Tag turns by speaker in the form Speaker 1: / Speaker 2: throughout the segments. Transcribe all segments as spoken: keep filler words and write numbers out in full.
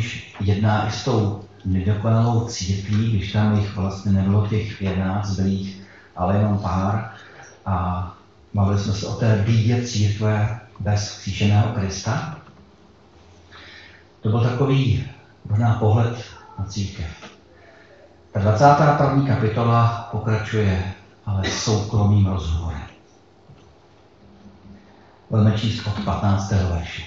Speaker 1: Ježíš jedná i s tou nedokonalou církví, když tam jich vlastně nebylo těch jedenáct zbylých, ale jenom pár. A bavili jsme se o té bídě církve bez vzkříšeného Krista. To byl takový možná pohled na církev. Ta dvacátá první kapitola pokračuje ale soukromým rozhovorem. Budeme číst od patnáctého verše.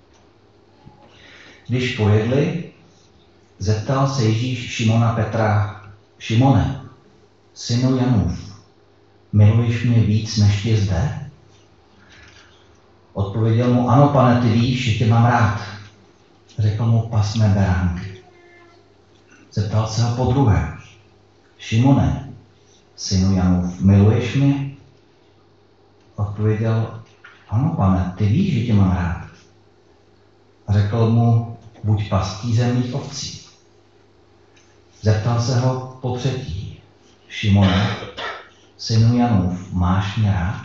Speaker 1: Když pojedli, zeptal se Ježíš Šimona Petra: Šimone, synu Janův, miluješ mě víc, než je zde? Odpověděl mu: ano, pane, ty víš, že tě mám rád. Řekl mu: pas mé beránky. Zeptal se ho podruhé: Šimone, synu Janův, miluješ mě? Odpověděl: ano, pane, ty víš, že tě mám rád. Řekl mu: buď pastýřem mých ovcí. Zeptal se ho potřetí: Šimone, synu Janův, máš mě rád?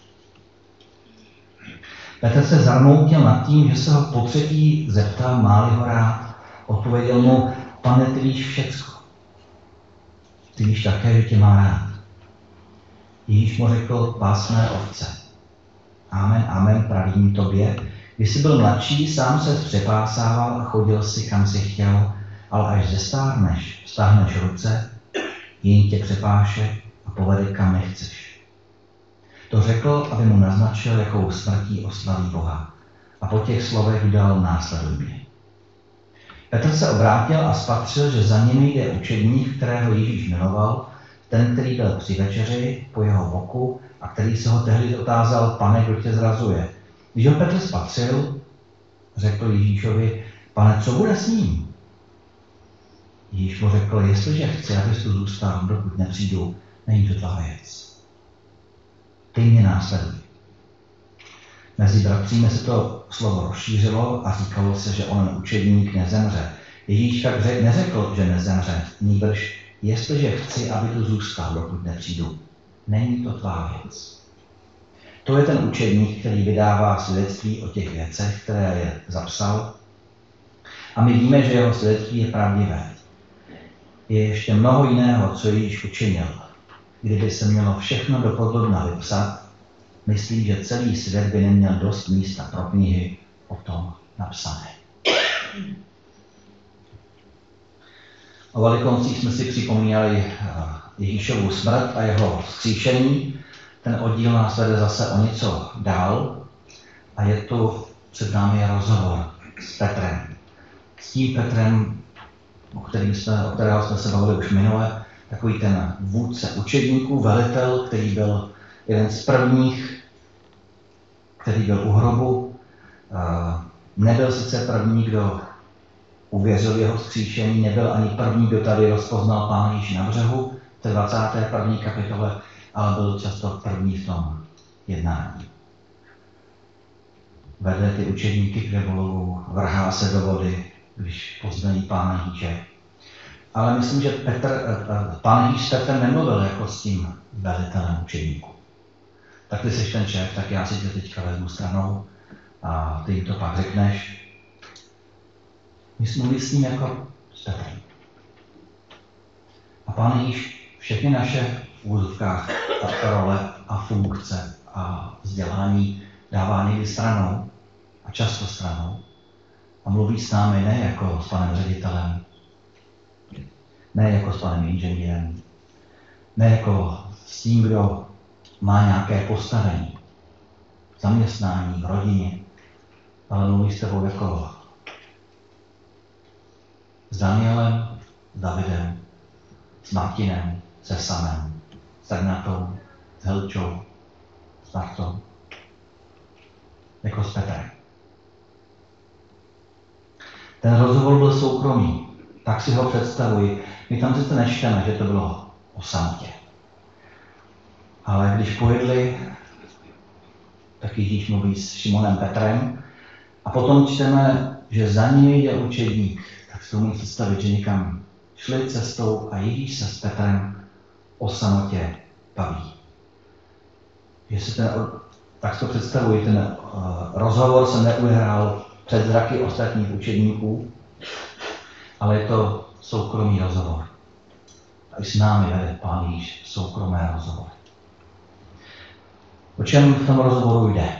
Speaker 1: Petr se zarmoutil nad tím, že se ho potřetí zeptal, má-li ho rád. Odpověděl mu: pane, ty víš všecko. Ty víš také, že tě má rád. Ježíš mu řekl: pás mé ovce. Amen, amen, pravím tobě. Když jsi byl mladší, sám se přepásával a chodil si, kam si chtěl, ale až zestárneš, stáhneš ruce, jiný tě přepáše a povede, kam nechceš. To řekl, aby mu naznačil, jakou smrtí oslaví Boha. A po těch slovech dal: následuj mě. Petr se obrátil a spatřil, že za nimi jde učedník, kterého Ježíš jmenoval, ten, který byl při večeři po jeho boku a který se ho tehdy otázal: pane, kdo tě zrazuje? Když ho Petr spatřil, řekl Ježíšovi: pane, co bude s ním? Ježíš mu řekl: jestliže chci, abys tu zůstal, dokud nepřijdu, není to tvá věc. Ty mě následuj. Mezi bratřími se to slovo rozšířilo a říkalo se, že onen učedník nezemře. Ježíš tak neřekl, že nezemře, nýbrž: jestliže chci, aby tu zůstal, dokud nepřijdu, není to tvá věc. To je ten učedník, který vydává svědectví o těch věcech, které je zapsal. A my víme, že jeho svědectví je pravdivé. Je ještě mnoho jiného, co Ježíš učinil. Kdyby se mělo všechno dopodrobna vypsat, myslím, že celý svět by neměl dost místa pro knihy o tom napsané. O Velikoncích jsme si připomínali Ježíšovu smrt a jeho vzkříšení. Ten oddíl nás vede zase o něco dál a je tu před námi rozhovor s Petrem. S tím Petrem, o, kterým jsme, o kterého jsme se bavili už minule, takový ten vůdce učedníků, velitel, který byl jeden z prvních, který byl u hrobu. Nebyl sice první, kdo uvěřil jeho vzkříšení, nebyl ani první, kdo tady rozpoznal Pána Ježíše na břehu, v té dvacáté první kapitole, ale byl často první v tom jednání. Vede ty učedníky k rybolovu, vrhá se do vody, když poznají Pána Ježíše. Ale myslím, že Petr, Pán Ježíš s Petrem nemluvil jako s tím velitelem učedníků. Tak ty jsi ten šéf, tak já si tě teďka vezmu stranou a ty jim to pak řekneš. My jsme mluvili s ním jako s Petrem. A Pán Ježíš všechny naše v úzovkách role a funkce a vzdělání dává někdy stranou a často stranou a mluví s námi ne jako s panem ředitelem, ne jako s panem inženýrem, ne jako s tím, kdo má nějaké postavení, zaměstnání, v rodině, ale mluví s tebou jako s Danielem, s Davidem, s Martinem, se Samem, s Agnatou, s Helčou, s Martou, jako s Petrem. Ten rozhovor byl soukromý, tak si ho představuji. My tam sice nečteme, že to bylo o samotě. Ale když pojedli, tak Ježíš mluví s Šimonem Petrem a potom čteme, že za nimi jde učedník. Tak si to umím představit, že někam šli cestou a Ježíš se s Petrem o samotě baví. Že si ten, tak to představuji, ten uh, rozhovor se neuhrál před zraky ostatních učedníků, ale je to soukromý rozhovor. A i s námi vede Pán Ježíš soukromé rozhovory. O čem v tom rozhovoru jde?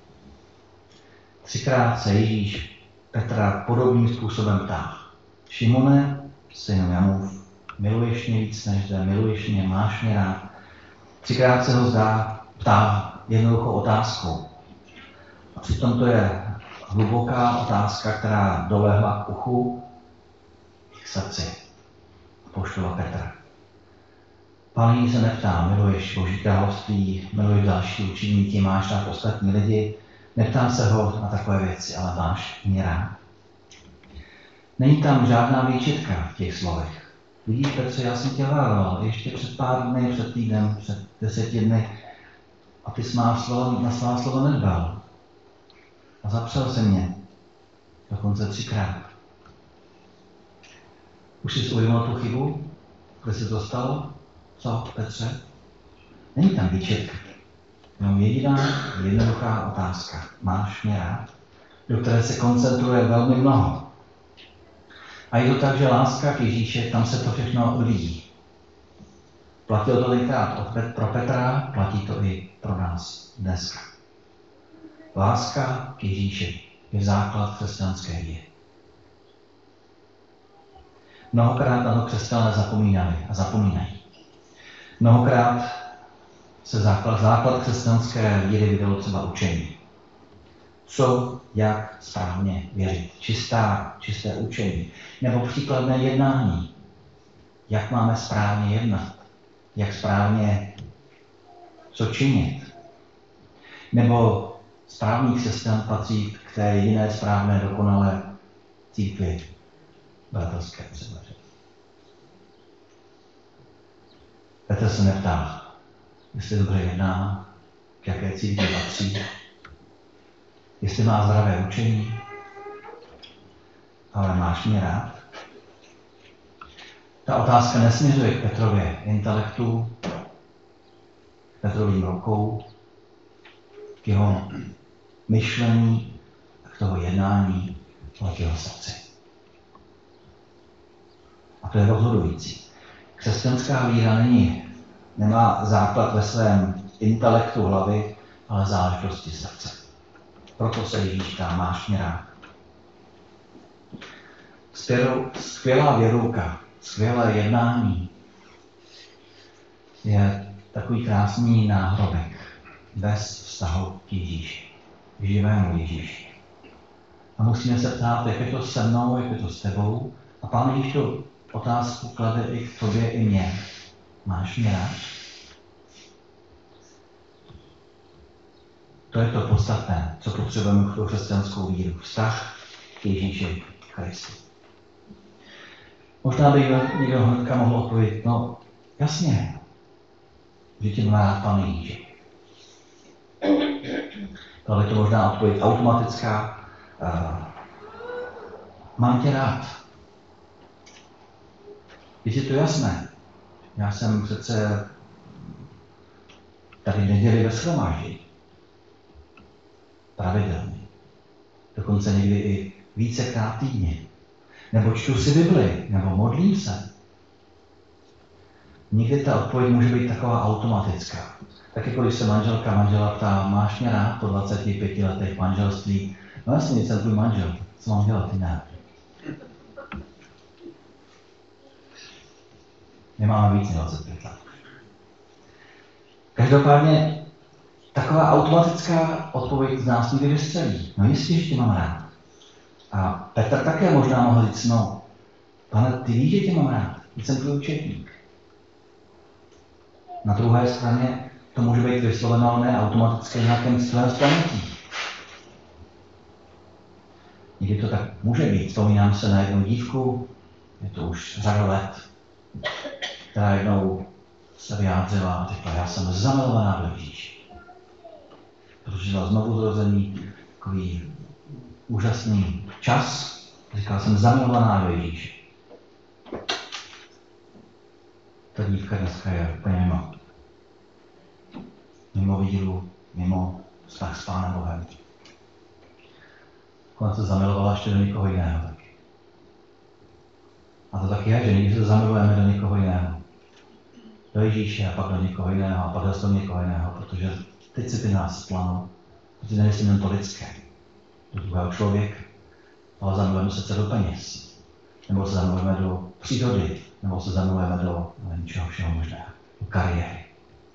Speaker 1: Třikrát se Ježíš Petra podobným způsobem ptá. Šimone, synu Janův, miluješ mě víc než zde, miluješ mě, máš mě rád. Třikrát se ho zdá ptá jednoduchou otázkou. A přitom to je hluboká otázka, která dolehla k uchu, k srdci apoštola Petra. Pán Ježíš se neptá, miluješ Boží království, miluješ další učeníky, máš rád ostatní lidi. Neptám se ho na takové věci, ale máš mě rád. Není tam žádná výčitka v těch slovech. Vidíš, Petře, já jsem tě varoval ještě před pár dny, před týdnem, před deseti dny a ty jsi má slovo, na svá slova nedbal. A zapřel se mě. Dokonce třikrát. Už jsi uvědomil tu chybu? Kde se to stalo? Co, Petře? Není tam výčitka. Jenom jediná, jednoduchá otázka. Máš mě rád? Do které se koncentruje velmi mnoho. A je to tak, že láska k Ježíši, tam se to všechno odvíjí. Platilo to tenkrát pro Petra, platí to i pro nás dneska. Láska k Ježíši je základ křesťanské víry. Mnohokrát na to křesťané zapomínali a zapomínají. Mnohokrát se základ, základ křesťanské víry vydalo třeba učení. Co, jak správně věřit. Čistá, čisté učení. Nebo příkladné jednání. Jak máme správně jednat. Jak správně co činit. Nebo správný křesťan patří k té jediné správné dokonalé církvi bratrské třeba. Petr se neptá, jestli dobře jedná, k jaké církvi patří, jestli má zdravé učení, ale máš mě rád? Ta otázka nesměřuje k Petrově intelektu, Petrovým rukou, k jeho myšlení a k toho jednání, ale k jeho srdci. A to je rozhodující. Křesťanská víra není, nemá základ ve svém intelektu hlavy, ale záležitosti srdce. Proto se Ježíš ptá, máš mě rád. Skvělá věrouka, skvělé jednání je takový krásný náhrobek bez vztahu k Ježíši, k živému Ježíši. A musíme se ptát, jak je to se mnou, jak je to s tebou. A Pán Ježíš tu otázku klade i k tobě, i mně. Máš mě rád? To je to podstatné, co potřebujeme pro křesťanskou víru. Vztah k Ježíši Kristu. Možná by někdo hnedka mohl odpovědět, no jasně, že tě má rád Pán Ježíš. Ale to možná odpověď automatická. Uh, mám tě rád. Je to jasné. Já jsem přece tady neděli ve shromáždění. Pravidelně. Dokonce někdy i vícekrát týdně. Nebo čtu si Bibli, nebo modlím se. Někdy ta odpověď může být taková automatická. Tak jako když se manželka manžela ptá, máš mě rád po dvaceti pěti letech manželství? No jasně, jsem tvůj manžel. Co mám dělat, ty ne? Nemáme víc než dvacet pět let. Každopádně taková automatická odpověď z nás někdy vystřelí. No jistě, že tě mám rád. A Petr také možná mohl říct, no, pane, ty víš, že tě mám rád. Teď jsem tvůj učetník. Na druhé straně to může být vysloveno ne automaticky nějakém svém stanutí. Někdy to tak může být. Vzpomínám se na jednu dívku, je to už řada let, která jednou se vyjádřila a řekla, já jsem zamilovaná do Ježíše. Protože žila znovu zrození, takový úžasný čas. Říkala jsem zamilovaná do Ježíše. Ta dívka dneska je úplně mimo. Mimo víru, mimo vztah s Pánem Bohem. Ona se zamilovala ještě do někoho jiného taky. A to tak je, že někdy se zamilujeme do někoho jiného. Do Ježíše a pak do někoho jiného a pak do někoho jiného, protože ty city nás splanou. Protože nemyslím jen to lidské. Do druhého člověka, ale zamilujeme se celou peněz. Nebo se zamilujeme do přírody, nebo se zamilujeme do něčeho všeho možného, do kariéry.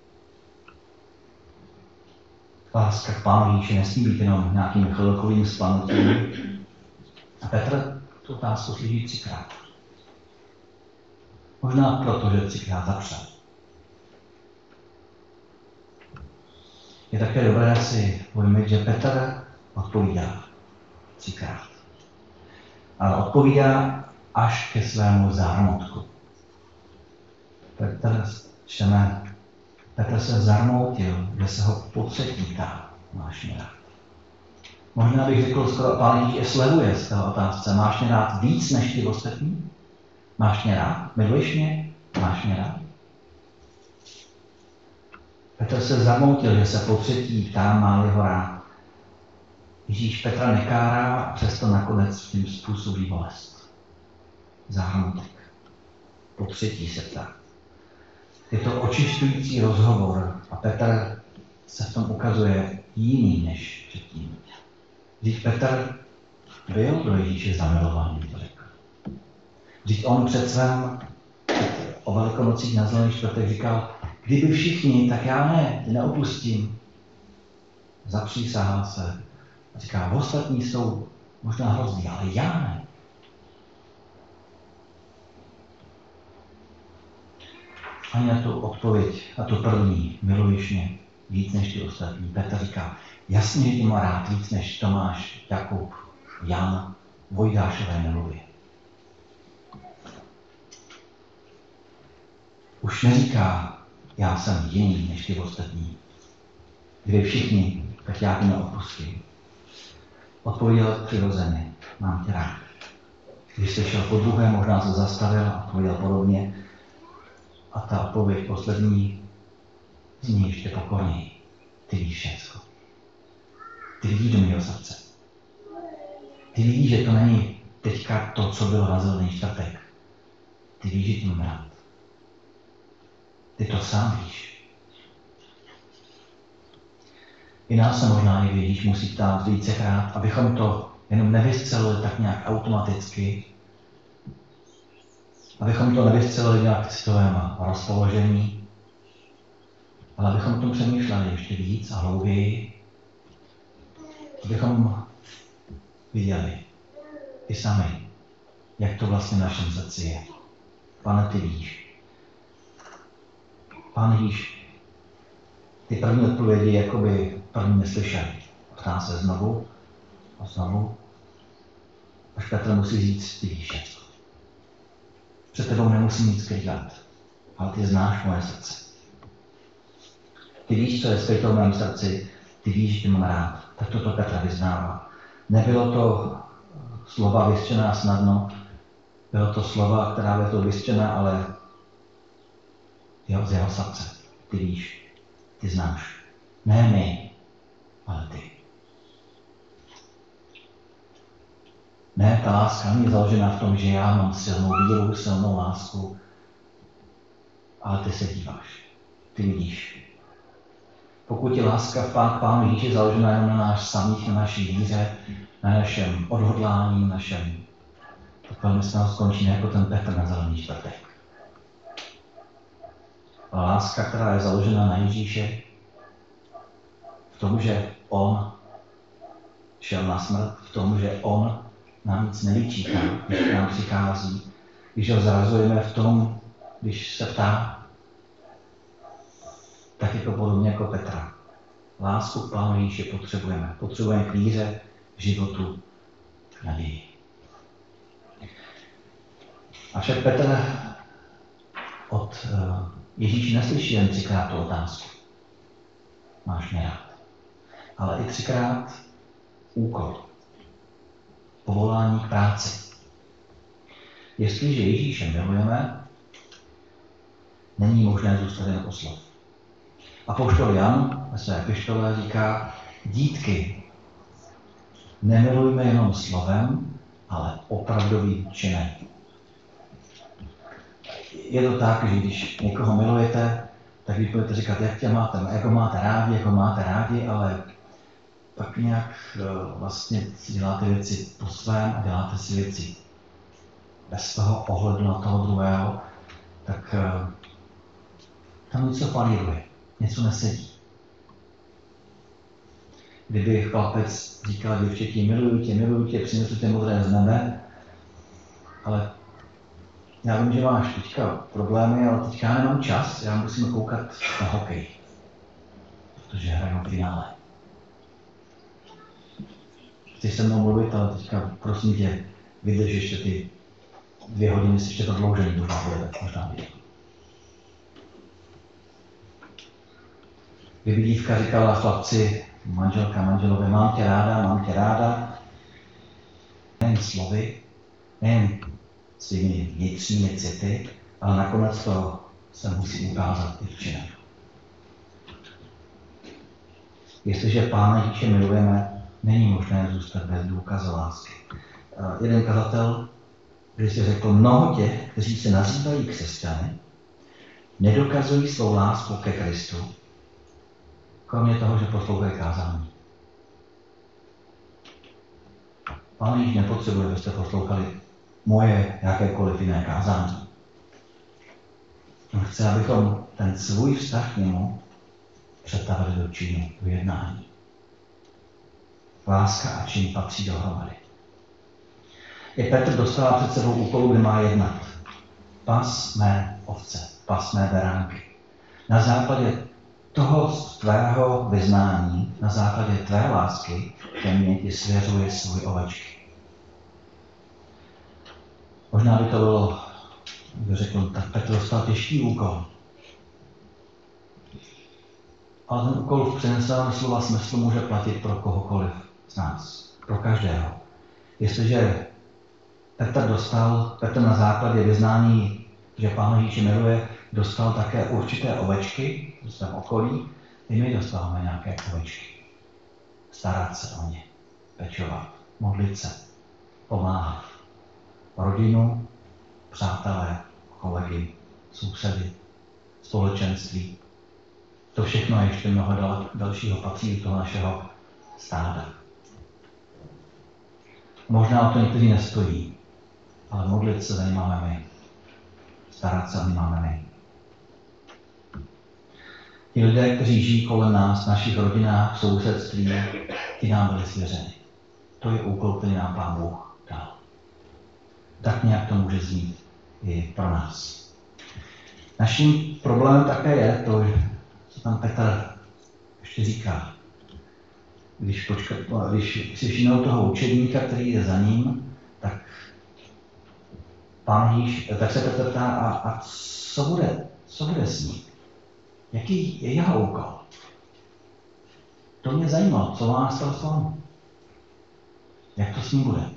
Speaker 1: Láska k Pánu Ježíši nesmí být jenom nějakým chvilkovým splanutím. A Petr tu otázku slyší třikrát. Možná proto, že třikrát zapřel. Je také dobré si uvědomit, že Petr odpovídá třikrát. Ale odpovídá až ke svému zármutku. Petr, čteme, Petr se zarmoutil, že se ho potřetí ptá, máš mě rád. Možná bych řekl, skoro Pán Ježíš je slevuje z té otázce, máš mě rád víc než ty ostatní? Máš mě rád? Miluješ mě? Máš mě rád? Petr se zarmoutil, že se potřetí ptá, má-li ho rád. Ježíš Petra nekárá a přesto nakonec tím způsobí bolest. Zármutek. Potřetí se ptá. Je to očišťující rozhovor a Petr se v tom ukazuje jiný než předtím. Vždyť Petr byl do Ježíše zamilovaný, to řekl. Vždyť on před svém o Velikonocích na Zelený čtvrtek říkal, kdyby všichni, tak já ne, ty neopustím. Zapřísahal se a říká, ostatní jsou možná hrozný, ale já ne. Ani na tu odpověď, na tu první, miluješ mě víc než ty ostatní. Petr říká, jasně, že tě má rád víc než Tomáš, Jakub, Jan, Vojdášové nemluví. Už neříká, já jsem jiný než ty ostatní. Kdyby všichni, tak já tě neopustím. Odpověděl přirozeně, mám tě rád. Když jsi šel po druhé, možná se zastavil a odpověděl podobně. A ta odpověď poslední zní ještě pokorněji. Ty víš všecko. Ty vidíš do mého srdce. Ty vidíš, že to není teďka to, co bylo na Zelený čtvrtek. Ty víš, že tě mám rád. Ty to sám víš. I nás se možná i Ježíš musí ptát vícekrát, abychom to jenom nevyscelili tak nějak automaticky, abychom to nevyscelili nějak v citovém rozpoložení, ale abychom o tom přemýšleli ještě víc a hlouběji, abychom viděli i sami, jak to vlastně v našem srdci je. Pane, ty víš. Pán Ježíš, ty první odpovědi jakoby první neslyšeli. Ptá se znovu a znovu, až Petr musí říct, ty víš všecko. Před tebou nemusím nic skrývat, ale ty znáš moje srdce. Ty víš, co je skryto v mém srdci, ty víš, že tě mám rád. Tak toto Petra vyznává. Nebylo to slova vyřčená snadno, bylo to slova, která byla to vyřčená, ale z jeho srdce. Ty víš, ty znáš. Ne my, ale ty. Ne, ta láska není založena v tom, že já mám silnou víru, silnou lásku, ale ty se díváš. Ty vidíš. Pokud je láska v Pán, Pánu Ježíši založena jenom na náš samých, na naší víře, na našem odhodlání, na našem, tak velmi snad skončíme jako ten Petr na Zelený čtvrtek. A láska, která je založena na Ježíše, v tom, že on šel na smrt, v tom, že on nám nic nevyčítá, když k nám přichází, když ho zrazujeme v tom, když se ptá, tak jako podobně jako Petra. Lásku k Pánu Ježíši potřebujeme. Potřebujeme k víře, k životu, k naději. Avšak Petr od Ježíše neslyší jen třikrát tu otázku. Máš mě rád. Ale i třikrát úkol. Povolání k práci. Jestliže Ježíše milujeme, není možné zůstat jen u slov. Apoštol Jan ve své epištole říká, dítky, nemilujme jenom slovem, ale opravdovým činem. je to tak, že když někoho milujete, tak vy budete říkat, jak tě máte, jak ho máte rádi, jak ho máte rádi, ale pak nějak vlastně si děláte věci po svém a děláte si věci bez toho ohledu na toho druhého, tak tam něco falíruje, něco nesedí. Kdyby chlapec říkal děvčetí, miluju tě, miluju tě, přinesu tě modré z nebe, ale já vím, že máš teďka problémy, ale teďka já nemám čas, já musím koukat na hokej, protože hraju v finále. Chci se mnou mluvit, ale teďka prosím tě, vydrž ještě ty dvě hodiny, si ještě prodloužení, možná bude, možná bude. Kdyby dívka říkala chlapci, manželka, manželovi, mám tě ráda, mám tě ráda, nejen slovy, nejen svými vnitřními city, ale nakonec to se musí ukázat i v činech. Jestliže Pána Ježíše milujeme, není možné zůstat bez důkazu lásky. Jeden kazatel, když si řekl, mnoho těch, kteří se nazývají křesťany, nedokazují svou lásku ke Kristu, kromě toho, že poslouchají kázání. Pán Ježíš nepotřebuje, abyste poslouchali moje jakékoliv jiné kázání. On chce, abychom ten svůj vztah k němu přetavili do činu, do jednání. Láska a čin patří dohromady. I Petr dostává před sebou úkol, kde má jednat. Pas mé ovce, pas mé beránky. Na základě toho tvého vyznání, na základě tvé lásky, ke mně ti svěřuje svůj ovečky. Možná by to bylo, by řekl, tak Petr dostal těžký úkol. Ale ten úkol v přeneseném slova smyslu může platit pro kohokoliv z nás, pro každého. Jestliže Petr dostal, Petr na základě vyznání, že Pán Ježíš miluje, dostal také určité ovečky v svém okolí, i my dostáváme nějaké ovečky. Starat se o ně, pečovat, modlit se, pomáhat. Rodinu, přátelé, kolegy, sousedy, společenství. To všechno ještě mnoho dal, dalšího patří do toho našeho stáda. Možná o to někteří nestojí, ale modlit se za ně máme my. Starat se o ně máme my. Ti lidé, kteří žijí kolem nás, v našich rodinách, v sousedství, ti nám byli svěřeni. To je úkol, který nám Pán Bůh dal. Tak nějak to může znít i pro nás. Naším problémem také je to, co tam Petr ještě říká. Když, počka, když si všimnou toho učedníka, který je za ním, tak Pán Ježíš, tak se Petr ptá, a, a co bude, co bude s ním? Jaký je jeho úkol? To mě zajímalo, co má z toho. Jak to s ním bude?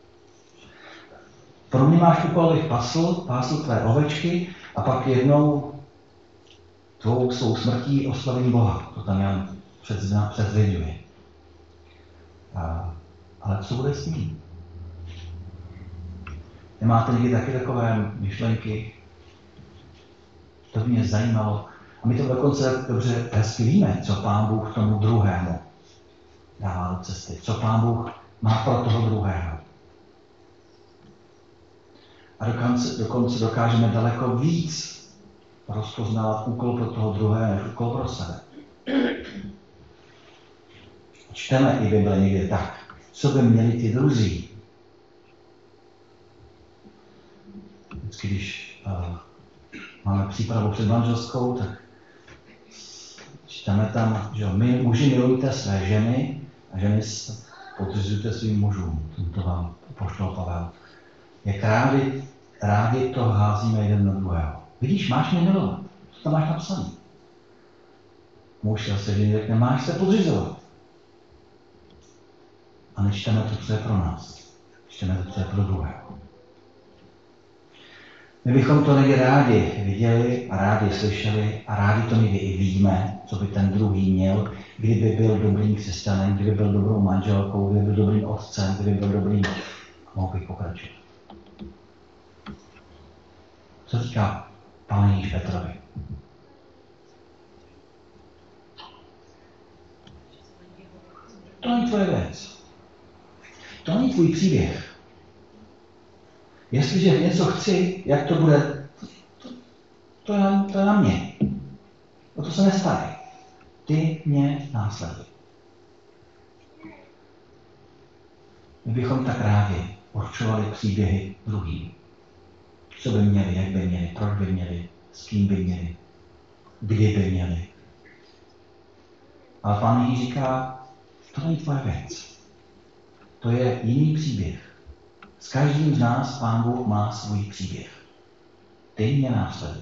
Speaker 1: Pro mě máš úkol, abych pasl, pásl tvé ovečky a pak jednou tvou svou smrtí oslavím Boha. To tam Jan předvěďuje. Ale co bude s ním? Nemáte někdy taky takové myšlenky? To by mě zajímalo. A my to dokonce dobře hezky víme, co Pán Bůh tomu druhému dává do cesty. Co Pán Bůh má pro toho druhého. A dokonce, dokonce dokážeme daleko víc rozpoznávat úkol pro toho druhého, než úkol pro sebe. Čteme i Bible někde tak, co by měli ty druzí. Vždycky, když uh, máme přípravu před manželskou, tak čteme tam, že my muži milujte své ženy a ženy podřizujte svým mužům. To vám pošlal Pavel. Jak rádi, rádi to házíme jeden na druhého. Vidíš, máš mě milovat. Co tam máš napsané? Muž se žení řekne, máš se podřizovat. A nečteme to, co je pro nás. Čteme to, co je pro druhého. My bychom to někdy rádi viděli a rádi slyšeli a rádi to někdy i víme, co by ten druhý měl, kdyby byl dobrým křesťanem, kdyby byl dobrou manželkou, kdyby byl dobrým otcem, kdyby byl dobrým... Mohl bych pokračovat. Co říká Pane Ježíš Petrovi. To není tvoje věc. To není tvůj příběh. Jestliže něco chci, jak to bude, to, to, je, na, to je na mě. O to se nestarej. Ty mě následuj. My bychom tak rádi určovali příběhy druhým. Co by měli, jak by měli, proč by měli, s kým by měli, kdy by měli. Ale Pán Ježíš říká, to není tvoje věc. To je jiný příběh. S každým z nás Pán Bůh má svůj příběh. Ty mě následuj.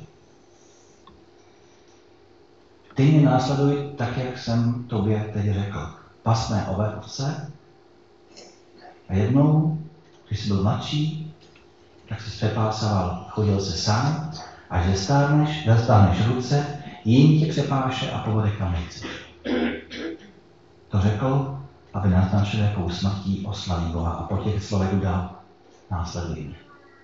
Speaker 1: Ty mě následuj tak, jak jsem tobě teď řekl. Pas mé ovce. A jednou, když jsi byl mladší, tak jsi přepásával, chodil se sám, až zestárneš, zastáhneš ruce, jiný tě přepáše a povede kam nechceš. To řekl, aby naznačil, jakou smrtí oslaví Boha, a po těch slovech dodal, následuj mě.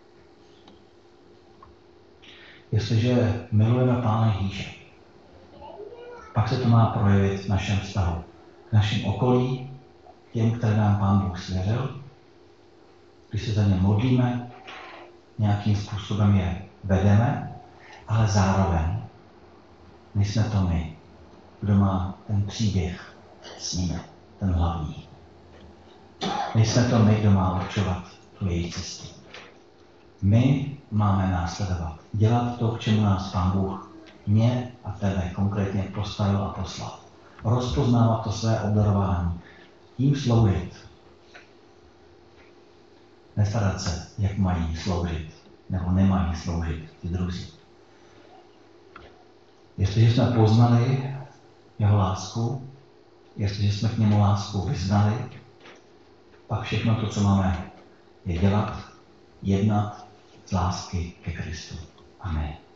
Speaker 1: Jestliže milujeme Pána Ježíše, pak se to má projevit v našem vztahu k našim okolí, těm, které nám Pán Bůh svěřil. Když se za ně modlíme, nějakým způsobem je vedeme, ale zároveň nejsme to my, kdo má ten příběh s nimi, ten hlavní. Nejsme to my, kdo má určovat tu jejich cestu. My máme následovat, dělat to, k čemu nás Pán Bůh mě a tebe konkrétně postavil a poslal. Rozpoznávat to své obdarování, tím sloužit. Nestarat se, jak mají sloužit, nebo nemají sloužit ty druzí. Jestliže jsme poznali jeho lásku, jestliže jsme k němu lásku vyznali, pak všechno to, co máme, je dělat, jednat z lásky ke Kristu. Amen.